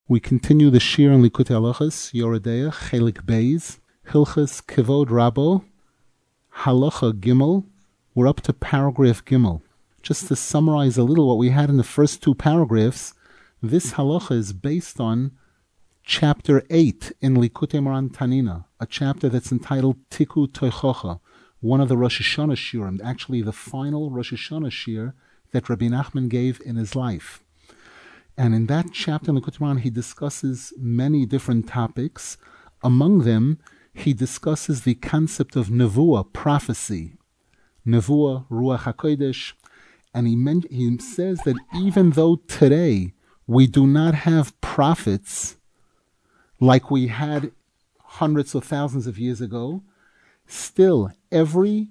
We continue the Shir in Likutei Halachos, Yoredeya, Chelik Beis, Hilchos Kivod Rabo, Halacha Gimel. We're up to paragraph Gimel. Just to summarize a little what we had in the first two paragraphs, this halacha is based on chapter 8 in Likutei Moran Tanina, a chapter that's entitled Tiku Toichocha, one of the Rosh Hashanah Shirim, actually the final Rosh Hashanah Shir that Rabbi Nachman gave in his life. And in that chapter in Likutei Moran, he discusses many different topics. Among them, he discusses the concept of nevuah, prophecy, nevuah, ruach hakodesh, and he says that even though today we do not have prophets like we had hundreds or thousands of years ago, still every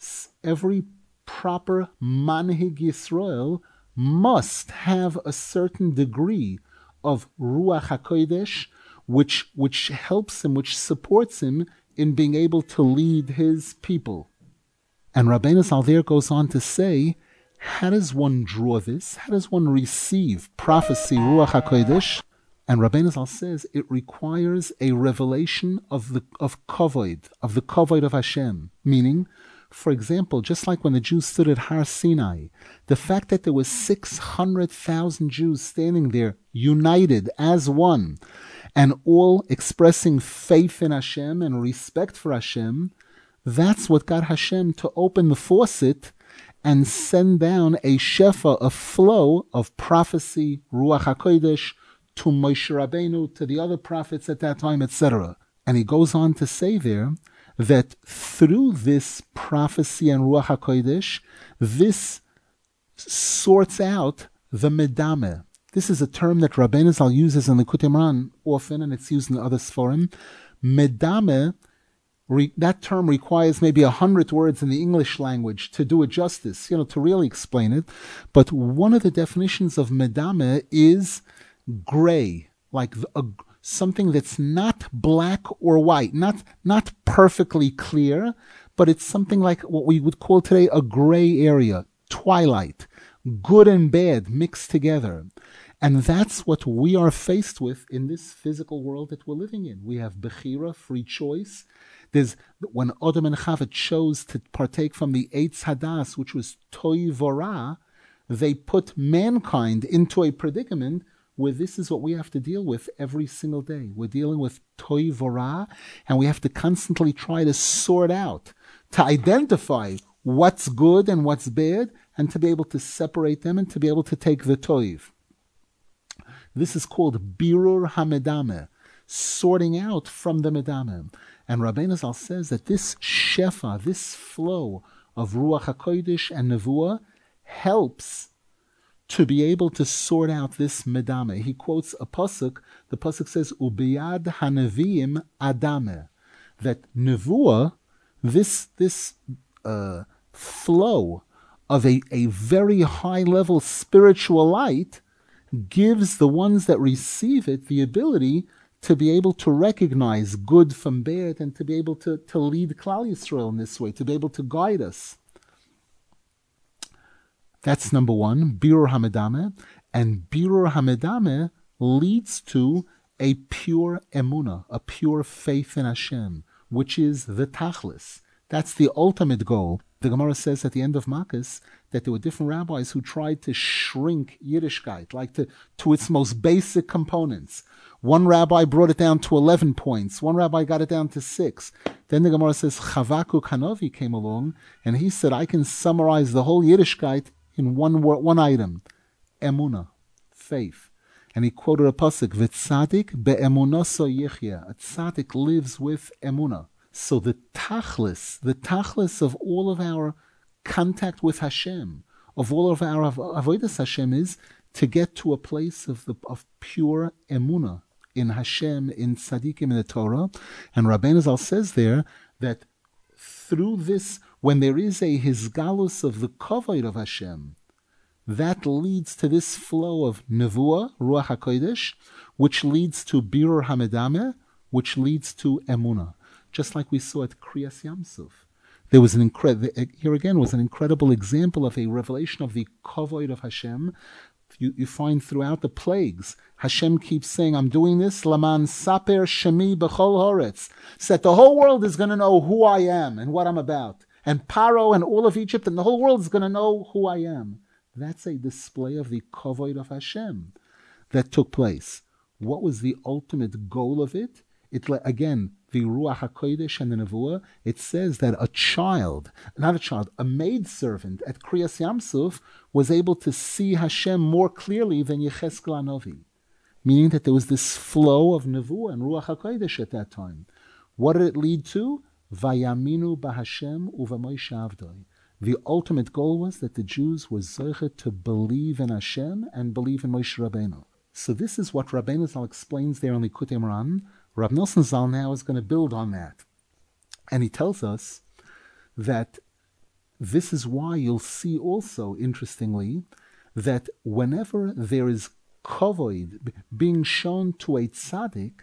proper manhig Yisrael must have a certain degree of Ruach HaKodesh, which helps him, which supports him in being able to lead his people. And Rabbeinu Zal there goes on to say, how does one draw this? How does one receive prophecy, Ruach HaKodesh? And Rabbeinu Zal says it requires a revelation of kavod, of the kavod of Hashem, meaning, for example, just like when the Jews stood at Har Sinai, the fact that there was 600,000 Jews standing there, united as one, and all expressing faith in Hashem and respect for Hashem, that's what got Hashem to open the faucet and send down a shefa, a flow of prophecy, Ruach HaKodesh, to Moshe Rabbeinu, to the other prophets at that time, etc. And he goes on to say there that through this prophecy and Ruach HaKodesh, this sorts out the medame. This is a term that Rabbeinu Zal uses in Likutei Moran often, and it's used in other Sforim. Medame, that term requires maybe 100 words in the English language to do it justice, to really explain it. But one of the definitions of medame is gray, like something that's not black or white, not perfectly clear, but it's something like what we would call today a gray area, twilight, good and bad mixed together. And that's what we are faced with in this physical world that we're living in. We have Bechira, free choice. When Adam and Chava chose to partake from the Eitz Hadas, which was Toi Vorah, they put mankind into a predicament where this is what we have to deal with every single day. We're dealing with Toi Vorah, and we have to constantly try to sort out, to identify what's good and what's bad, and to be able to separate them and to be able to take the Toiv. This is called Birur HaMedame, sorting out from the Medame. And Rabbeinu Zal says that this shefa, this flow of Ruach HaKodesh and Nevuah helps to be able to sort out this medame. He quotes a pasuk. The pasuk says, "Ubiyad hanavim adame," that nevuah, this flow of a very high level spiritual light, gives the ones that receive it the ability to be able to recognize good from bad and to be able to lead Klal Yisrael in this way, to be able to guide us. That's number one, Birur HaMedame. And Birur HaMedame leads to a pure emunah, a pure faith in Hashem, which is the tachlis. That's the ultimate goal. The Gemara says at the end of Makkas that there were different rabbis who tried to shrink Yiddishkeit, like to its most basic components. One rabbi brought it down to 11 points. One rabbi got it down to 6. Then the Gemara says Chavakuk Hanavi came along, and he said, I can summarize the whole Yiddishkeit in one word, one item, emunah, faith. And he quoted a pasuk, "V'tzadik be'emunaso yichya." A tzaddik lives with emunah. So the tachlis of all of our contact with Hashem, of all of our avodas Hashem, is to get to a place of pure emunah in Hashem, in tzaddikim, in the Torah. And Rabbeinu Zal says there that through this, when there is a hisgalus of the kavod of Hashem, that leads to this flow of nevuah, Ruach HaKodesh, which leads to Birur HaMedame, which leads to emunah. Just like we saw at Kriyas Yamsuf. There was here again was an incredible example of a revelation of the kavod of Hashem. You find throughout the plagues, Hashem keeps saying, I'm doing this, Laman Saper Shemi B'chol Horetz, so that the whole world is going to know who I am and what I'm about. And Paro and all of Egypt and the whole world is going to know who I am. That's a display of the kavod of Hashem that took place. What was the ultimate goal of it? Again, the Ruach HaKodesh and the Nevuah, it says that a maidservant at Kriyas Yamsuf was able to see Hashem more clearly than Yecheskel HaNovi, meaning that there was this flow of Nevuah and Ruach HaKodesh at that time. What did it lead to? Vayaminu b'Hashem u'v'Moshe Avdoi. The ultimate goal was that the Jews were zoche to believe in Hashem and believe in Moshe Rabbeinu. So this is what Rabbeinu Zal explains there in Likutei Moharan. Rav Nosson Zal now is going to build on that. And he tells us that this is why you'll see also, interestingly, that whenever there is kavod being shown to a tzaddik,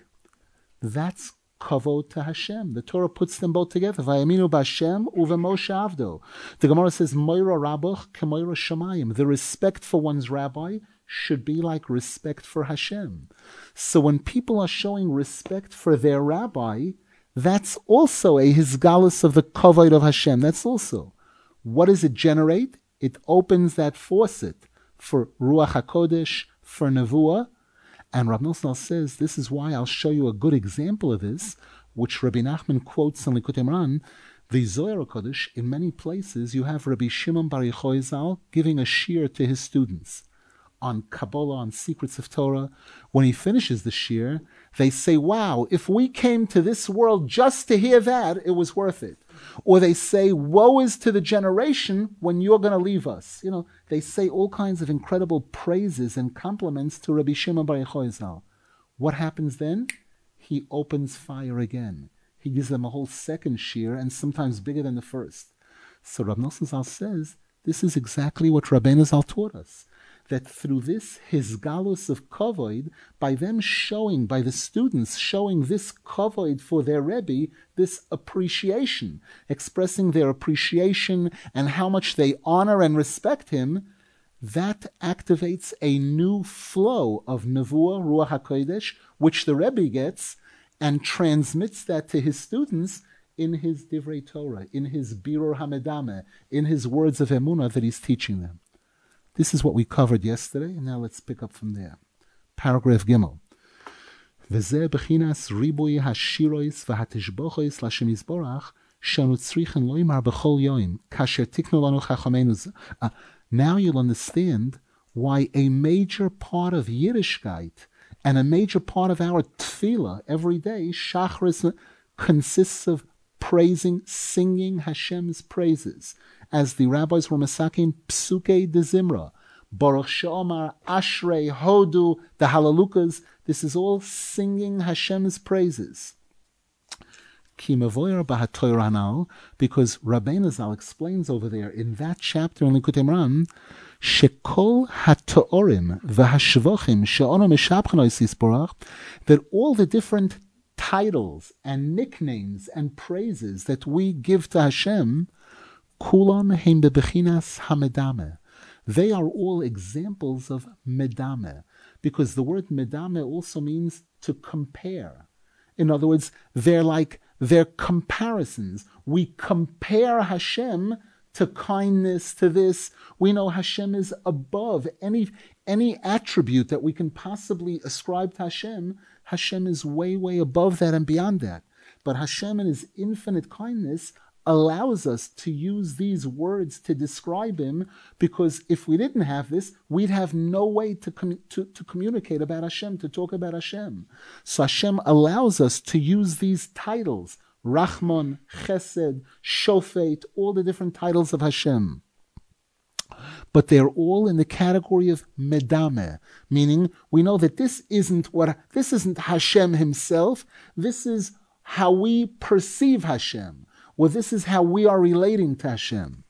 that's kavod to Hashem. The Torah puts them both together. Vayaminu b'Hashem u'v'Moshe Avdo. The Gemara says, Moira Rabbach k'moira Shamayim. The respect for one's rabbi should be like respect for Hashem. So when people are showing respect for their rabbi, that's also a hisgalus of the kavod of Hashem. That's also. What does it generate? It opens that faucet for Ruach HaKodesh, for Nevuah. And Rav Nosson says, this is why I'll show you a good example of this, which Rabbi Nachman quotes in Likutei Moharan. The Zohar HaKodesh, in many places, you have Rabbi Shimon Bar Yochai Zal giving a shiur to his students on Kabbalah, on secrets of Torah. When he finishes the shiur, they say, wow, if we came to this world just to hear that, it was worth it. Or they say, woe is to the generation when you're going to leave us. They say all kinds of incredible praises and compliments to Rabbi Shimon Bar Yochai Zal. What happens then? He opens fire again. He gives them a whole second shiur, and sometimes bigger than the first. So Rav Nosson Zal says, this is exactly what Rabbeinu Zal taught us. That through this hisgalus of kavod, by them showing, by the students showing this kavod for their Rebbe, this appreciation, expressing their appreciation and how much they honor and respect him, that activates a new flow of Nevuah, Ruach HaKodesh, which the Rebbe gets and transmits that to his students in his Divrei Torah, in his Birur HaMedameh, in his words of Emunah that he's teaching them. This is what we covered yesterday, and now let's pick up from there. Paragraph Gimel. V'zeh b'chinas ribui hashirois v'hatishbochois l'Hashem Yisborach shanu tzrichen loimar b'chol yoim kasher tiknu lanu chachameinu. Now you'll understand why a major part of Yiddishkeit and a major part of our tefillah every day, Shachris, consists of praising, singing Hashem's praises. As the rabbis were masaking Psukei de Zimra, Baruch She'omar, Ashrei, Hodu, the Halalukas, this is all singing Hashem's praises. Ki mevoyer b'haTorah hanal, because Rabbeinu Zal explains over there in that chapter in Likutei Moharan, Shekol ha'to'orim v'hashvochim she'onu meshapchen ois yisborach, that all the different titles and nicknames and praises that we give to Hashem, Kulam heim bebechinas hamedame. They are all examples of medame, because the word medame also means to compare. In other words, they're comparisons. We compare Hashem to kindness, to this. We know Hashem is above any attribute that we can possibly ascribe to Hashem. Hashem is way, way above that and beyond that. But Hashem in his infinite kindness allows us to use these words to describe him, because if we didn't have this, we'd have no way to communicate about Hashem, to talk about Hashem. So Hashem allows us to use these titles, Rachman, Chesed, Shofet, all the different titles of Hashem. But they're all in the category of medame, meaning we know that this isn't Hashem himself, this is how we perceive Hashem. Well, this is how we are relating to Hashem.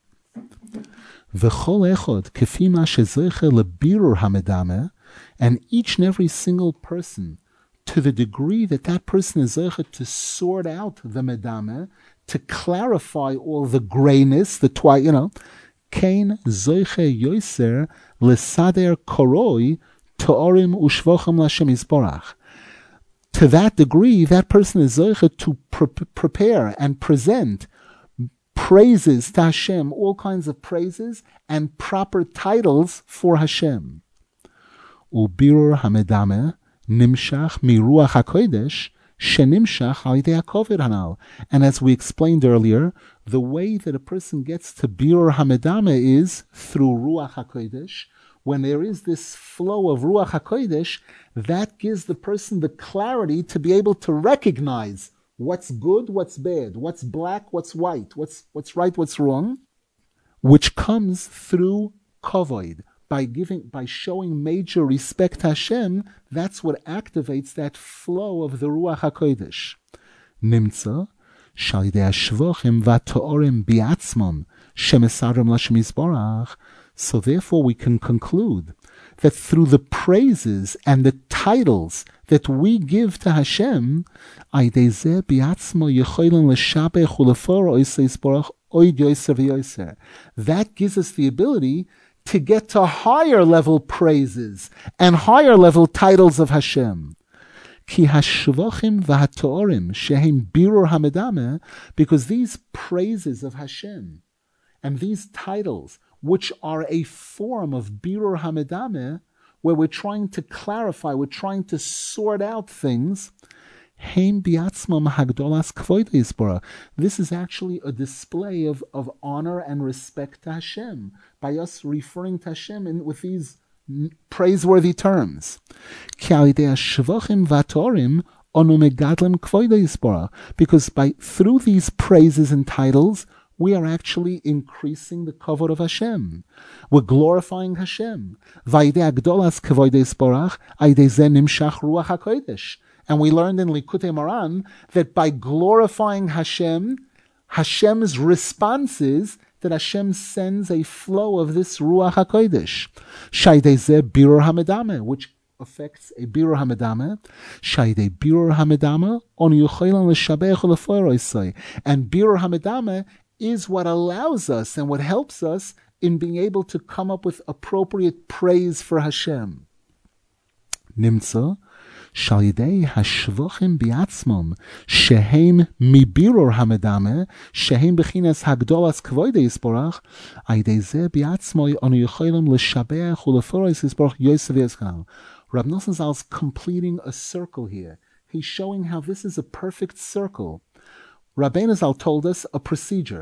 And each and every single person, to the degree that that person is zeicha to sort out the medame, to clarify all the grayness, Kein zoiche yoiser lesader koroi to'orim ushvochem l'Hashem Yisborach. To that degree, that person is zoiche to prepare and present praises to Hashem, all kinds of praises and proper titles for Hashem. Ubirur hamedame nimshach miruach hakodesh shenimshach al yidei hakoved hanal. And as we explained earlier, the way that a person gets to birur hamedame is through ruach hakodesh. When there is this flow of ruach hakodesh, that gives the person the clarity to be able to recognize what's good, what's bad, what's black, what's white, what's right, what's wrong, which comes through kavod. By showing major respect to Hashem, that's what activates that flow of the Ruach HaKodesh. Nimtza, shal yidei hashvochim v'to'orim bi'atzmon shemesarim l'Hashem Yisborach. So therefore we can conclude that through the praises and the titles that we give to Hashem, that gives us the ability to get to higher level praises and higher level titles of Hashem. Because these praises of Hashem and these titles, which are a form of birur hamedameh, where we're trying to clarify, we're trying to sort out things, this is actually a display of honor and respect to Hashem, by us referring to Hashem with these praiseworthy terms. Because through these praises and titles, we are actually increasing the kavod of Hashem. We're glorifying Hashem. And we learned in Likutei Moran that by glorifying Hashem, Hashem's response is that Hashem sends a flow of this Ruach HaKodesh. Shaydei birur hamedameh, which affects a birur hamedameh. Shaydei birur hamedameh on yuchaylan l'shabech u'lefoirosai. And birur hamedameh is what allows us and what helps us in being able to come up with appropriate praise for Hashem. Nimtza, shal yidei hashvochim biatzmom shehem mibirur hamedameh shehem bechinas hagdolas kvoidei yisborach aydei zeh biatzmoi anu yocholim l'shabeach u'leforos yisborach yosef yezkal. Rab Nosson Zal's completing a circle here. He's showing how this is a perfect circle. Rabbeinu Zal told us a procedure.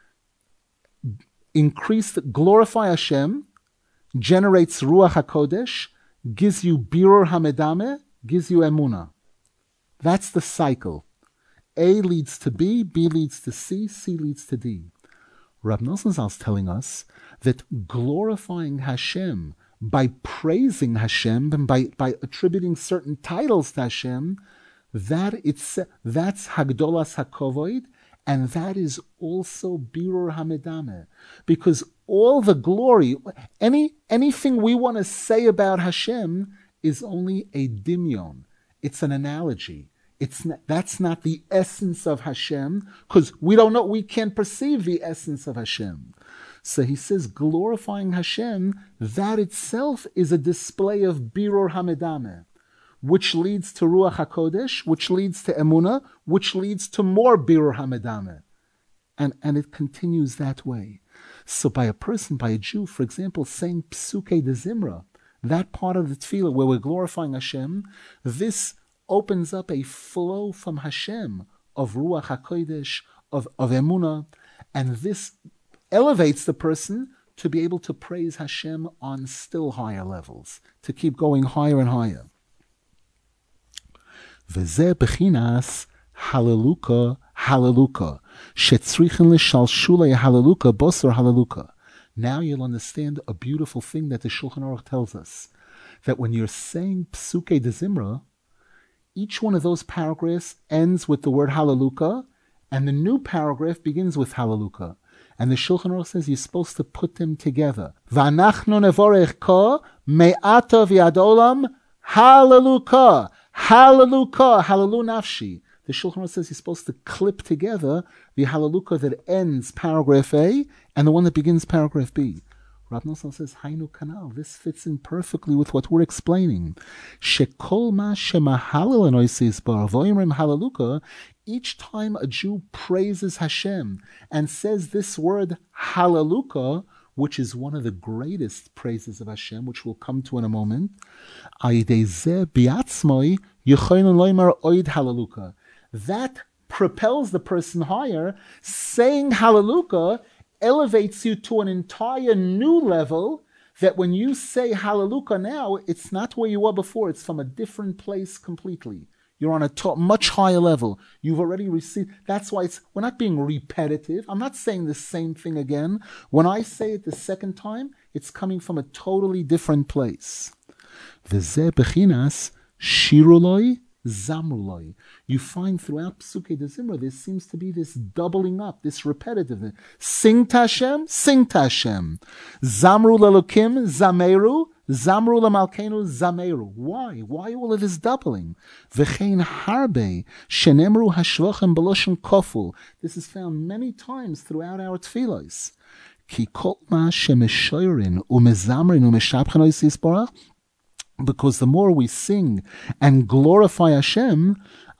Glorify Hashem, generates Ruach HaKodesh, gives you Birur HaMedameh, gives you Emunah. That's the cycle. A leads to B, B leads to C, C leads to D. Rab Nosson Zal is telling us that glorifying Hashem by praising Hashem and by attributing certain titles to Hashem, that's Hagdolas HaKovoid, and that is also Birur HaMedameh. Because all the glory, anything we want to say about Hashem is only a dimyon. It's an analogy. That's not the essence of Hashem, because we don't know, we can't perceive the essence of Hashem. So he says, glorifying Hashem, that itself is a display of Birur HaMedameh, which leads to Ruach HaKodesh, which leads to Emunah, which leads to more Birur HaMedameh. And it continues that way. So by a Jew, for example, saying Psukei de Zimra, that part of the tefillah where we're glorifying Hashem, this opens up a flow from Hashem of Ruach HaKodesh, of Emunah, and this elevates the person to be able to praise Hashem on still higher levels, to keep going higher and higher. V'zeh bechinas haleluka, haleluka, shetzrichen l'shalshulei haleluka, bosor haleluka. Now you'll understand a beautiful thing that the Shulchan Aruch tells us, that when you're saying Psukei de Zimra, each one of those paragraphs ends with the word haleluka, and the new paragraph begins with haleluka. And the Shulchan Aruch says you're supposed to put them together. V'anachnu nevorech ka me'ata v'yad olam haleluka. Hallelujah, hallelu nafshi. the Shulchan Aruch says you're supposed to clip together the Hallelujah that ends paragraph A and the one that begins paragraph B. Rav Nosson says, Hainu Kanal, this fits in perfectly with what we're explaining. Shekol ma shemahalel anoisis bar voimrim Hallelujah, each time a Jew praises Hashem and says this word Hallelujah, which is one of the greatest praises of Hashem, which we'll come to in a moment, that propels the person higher. Saying Hallelujah elevates you to an entire new level, that when you say Hallelujah now, it's not where you were before, it's from a different place completely. You're on a much higher level. You've already received. That's why we're not being repetitive. I'm not saying the same thing again. When I say it the second time, it's coming from a totally different place. V'zeh bechinas shiruloi zamruloi. You find throughout Psukei de Zimra, there seems to be this doubling up, this repetitiveness. Sing Tashem, sing Tashem. Zamru lelokim, zameru. Zamru lamalkenu zameru. Why? Why all of this doubling? V'chein harbe shenemru hashvochem beloshen koful. This is found many times throughout our tefillos. Ki kol ma shemeshoyrin umezamrin umeshabchen oisis barach. Because the more we sing and glorify Hashem,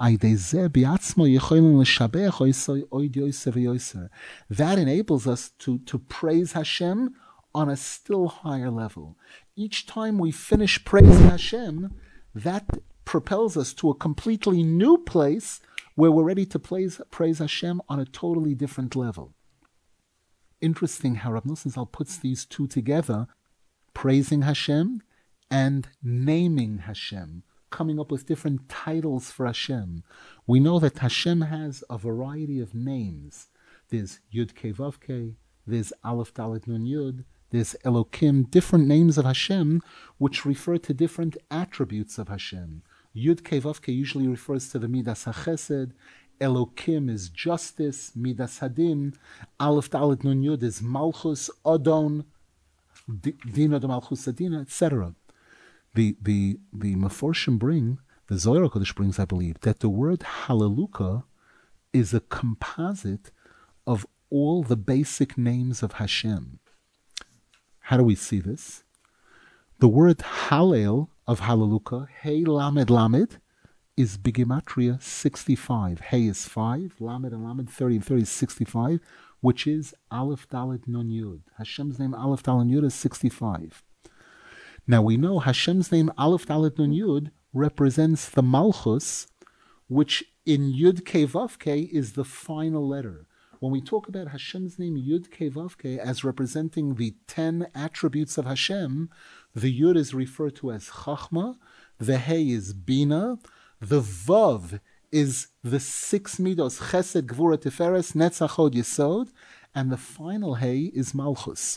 that enables us to praise Hashem on a still higher level. Each time we finish praising Hashem, that propels us to a completely new place where we're ready to praise Hashem on a totally different level. Interesting how Rav Nosson Zal puts these two together, praising Hashem and naming Hashem, coming up with different titles for Hashem. We know that Hashem has a variety of names. There's Yud Kei Vav Kei, there's Aleph Dalet Nun Yud, there's Elokim, different names of Hashem which refer to different attributes of Hashem. Yud Kei Vav Kei usually refers to the Midas HaChesed, Elokim is justice, Midas Hadin, Aleph Dalet Nun Yud is Malchus, Adon, Dina de Malchus Adina, etc. The Meforshim bring, the Zohar HaKadosh brings, I believe, that the word Hallelujah is a composite of all the basic names of Hashem. How do we see this? The word Hallel of Hallelujah, Hey Lamed Lamed, is Bigimatria 65. Hey is 5, Lamed and Lamed 30, and 30 is 65, which is Aleph Dalet Nun Yud. Hashem's name Aleph Dalet Nun Yud is 65. Now we know Hashem's name Aleph Dalet Nun Yud represents the Malchus, which in Yud Kei Vav Kei is the final letter. When we talk about Hashem's name Yud Kei Vav Kei as representing the 10 attributes of Hashem, the Yud is referred to as Chachma, the Hey is Bina, the Vav is the 6 midos, Chesed, Gvura, Tiferes, Netzach, Hod, Yesod, and the final Hey is Malchus.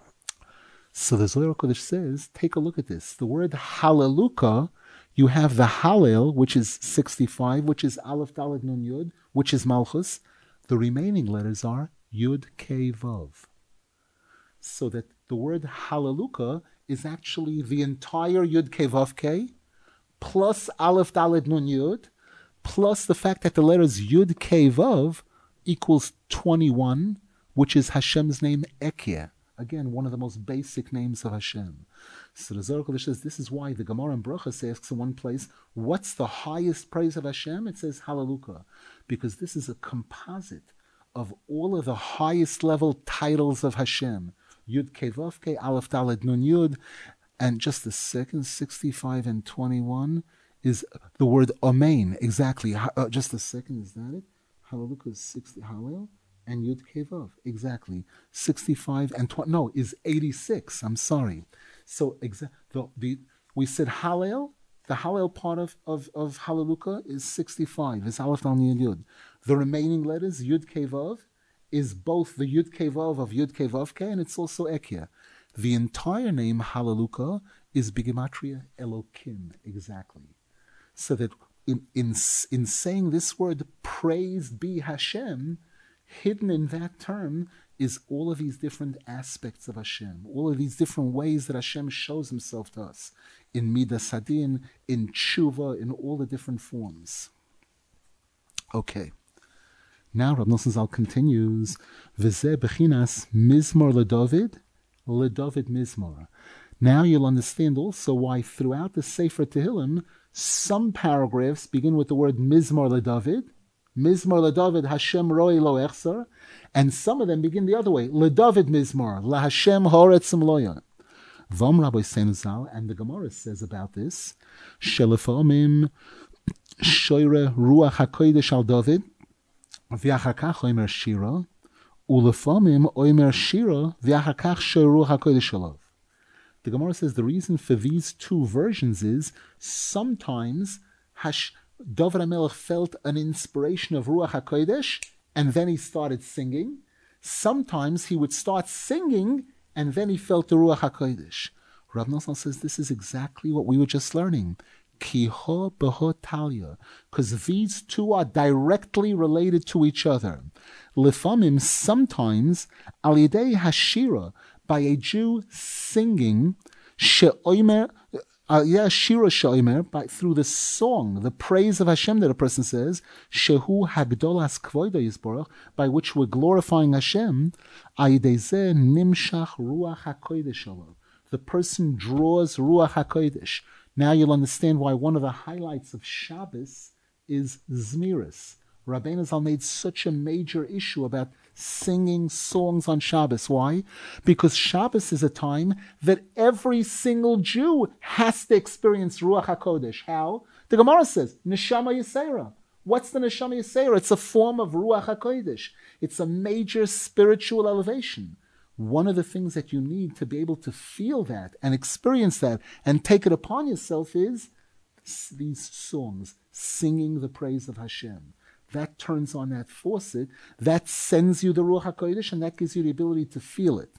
So the Zohar HaKadosh says, take a look at this. The word Hallelujah, you have the Hallel, which is 65, which is Aleph Dalet Nun Yud, which is Malchus. The remaining letters are Yud Kei Vav. So that the word Hallelujah is actually the entire Yud Kei Vav Kei, plus Aleph Dalet Nun Yud, plus the fact that the letters Yud Kei Vav equals 21, which is Hashem's name Ekyeh. Again, one of the most basic names of Hashem. So the Zohar HaKadosh says this is why the Gemara in Brachos asks in one place, what's the highest praise of Hashem? It says Hallelujah, because this is a composite of all of the highest level titles of Hashem. Yud Kei Vav Kei, Aleph Dalet Nun Yud, and just the second, 65 and 21 is the word Amen. Exactly. Just a second, is that it? Hallelujah is 60, Hallel. And Yud Kei Vav, exactly. 65 and 20, no, is 86. I'm sorry. So we said Hallel, the Hallel part of Hallelujah is 65, is Aleph Dalet Nun Yud. The remaining letters, Yud Kei Vav, is both the Yud Kei Vav of Yud Kei Vav Kei, and it's also Ekyeh. The entire name Hallelujah is Bigimatria Elokim, exactly. So that in saying this word, praised be Hashem, hidden in that term is all of these different aspects of Hashem, all of these different ways that Hashem shows himself to us, in Midas Hadin, in Tshuva, in all the different forms. Okay. Now Rav Nosson Zal continues, V'zeh bechinas mizmor leDavid mizmor. Now you'll understand also why throughout the Sefer Tehillim, some paragraphs begin with the word mizmor leDavid, Hashem roi lo echsar, and some of them begin the other way, leDavid mizmor, la Hashem horetzim loya. Vom Rabbi Senuzal, and the Gemara says about this, Shelefamim shoire ruach hakodesh al David, v'achakach oimer shira, ulefamim oimer shira, v'achakach shoire ruach hakodesh alav. The Gemara says the reason for these two versions is sometimes David HaMelech felt an inspiration of Ruach HaKodesh and then he started singing. Sometimes he would start singing and then he felt the Ruach HaKodesh. Rav Nosson says this is exactly what we were just learning. Kiho beho talia, because these two are directly related to each other. Lefamim, sometimes, al yidei hashira, by a Jew singing, she'omer, shira she'omer, through the song, the praise of Hashem that a person says, shehu hagdolas kvoida yisborach, by which we're glorifying Hashem, ayidei zeh nimshach ruach hakodesh alav. The person draws ruach hakodesh. Now you'll understand why one of the highlights of Shabbos is Zmiris. Rabbeinu Zal made such a major issue about singing songs on Shabbos. Why? Because Shabbos is a time that every single Jew has to experience Ruach HaKodesh. How? The Gemara says, Neshama Yisera. What's the Neshama Yisera? It's a form of Ruach HaKodesh. It's a major spiritual elevation. One of the things that you need to be able to feel that and experience that and take it upon yourself is these songs, singing the praise of Hashem. That turns on that faucet, that sends you the Ruach HaKodesh, and that gives you the ability to feel it.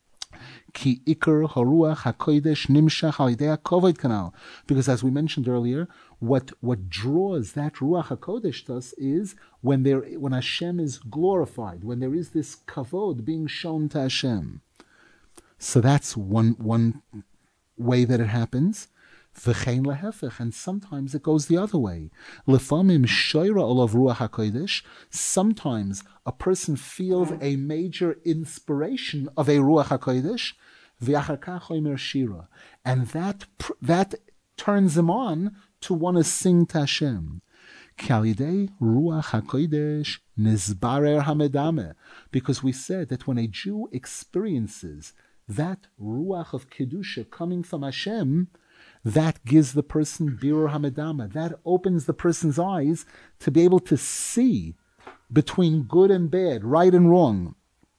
Ki ikar haruach hakodesh nimshach al yidei hakovod kanal. Because as we mentioned earlier, what draws that Ruach HaKodesh to us is when Hashem is glorified, when there is this kavod being shown to Hashem. So that's one way that it happens. V'chein lehefech, and sometimes it goes the other way. Lefamim shoira olav ruach hakodesh. Sometimes a person feels a major inspiration of a ruach hakodesh, v'achakach omer shira, and that turns him on to want to sing to Hashem. Kalidei ruach hakodesh nizbarer hamedame, because we said that when a Jew experiences that ruach of kedusha coming from Hashem, that gives the person birur hamedama. That opens the person's eyes to be able to see between good and bad, right and wrong.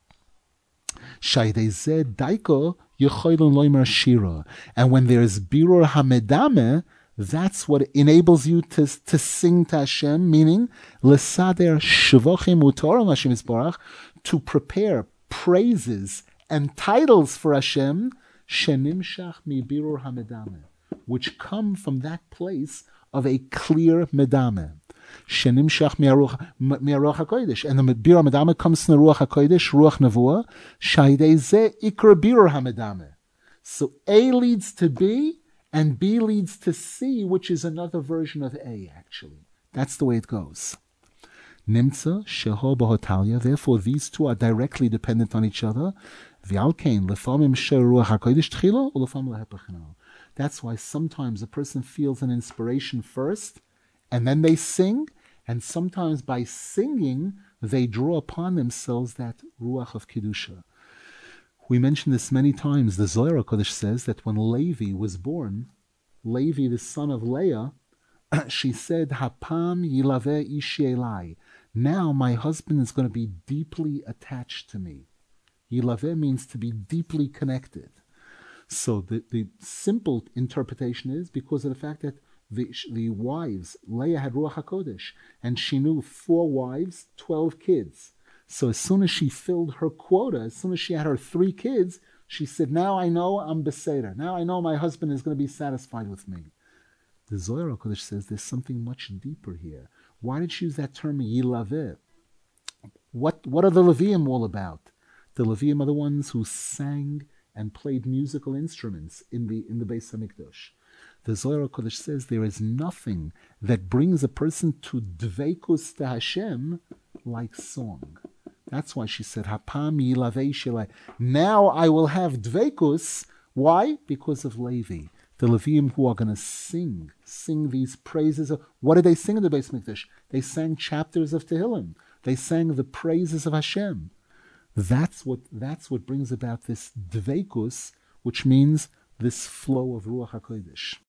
And when there's birur hamedama, that's what enables you to sing to Hashem, meaning lesader shvochim utorim Hashem yisbarach, to prepare praises and titles for Hashem, shenimshach mi birur hamedama, which come from that place of a clear medame. Shenimshach mi'aruach HaKodesh. And the birur medame comes from the Ruach HaKodesh, Ruach Nevuah, shaydei zeh ikra birur hamedame. So A leads to B, and B leads to C, which is another version of A, actually. That's the way it goes. Nimtza sheho b'hotalia. Therefore, these two are directly dependent on each other. V'alkein lefamim she'er Ruach HaKodesh tchila, ulefam lehepach. That's why sometimes a person feels an inspiration first, and then they sing, and sometimes by singing, they draw upon themselves that Ruach of Kedusha. We mentioned this many times. The Zohar HaKodesh says that when Levi was born, Levi, the son of Leah, she said, Hapam yilaveh ishi elai. Now my husband is going to be deeply attached to me. Yilaveh means to be deeply connected. So the simple interpretation is because of the fact that the wives, Leah had Ruach HaKodesh, and she knew 4 wives, 12 kids. So as soon as she filled her quota, as soon as she had her 3 kids, she said, now I know I'm Beseder. Now I know my husband is going to be satisfied with me. The Zohar HaKodesh says there's something much deeper here. Why did she use that term, Yilaveh? What are the Leviim all about? The Leviim are the ones who sang and played musical instruments in the Beis Hamikdash. The Zohar HaKodesh says there is nothing that brings a person to dveikus to Hashem like song. That's why she said, Hapam yilavei shelai. Now I will have dveikus. Why? Because of Levi. The Leviim who are going to sing these praises. What did they sing in the Beis Mikdash? They sang chapters of Tehillim. They sang the praises of Hashem. That's what brings about this dveikus, which means this flow of Ruach HaKodesh.